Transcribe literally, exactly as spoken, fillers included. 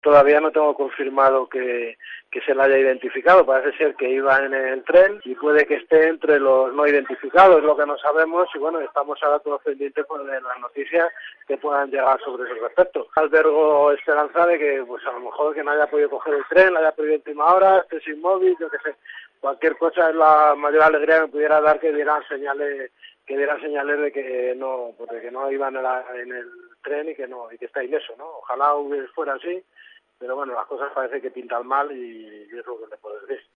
Todavía no tengo confirmado que, que se la haya identificado. Parece ser que iba en el tren y puede que esté entre los no identificados, es lo que no sabemos. Y bueno, estamos ahora todos pendientes pues, de las noticias que puedan llegar sobre ese respecto. Albergo esperanza de que pues a lo mejor que no haya podido coger el tren, la haya podido última hora, esté sin móvil, yo qué sé. Cualquier cosa es la mayor alegría que me pudiera dar que dieran señales, que dieran señales de que no, pues de que no iban en, la, en el tren y que no, y que está ileso, ¿no? Ojalá fuera así. Pero bueno, las cosas parece que pintan mal y, y es lo que le puedo decir.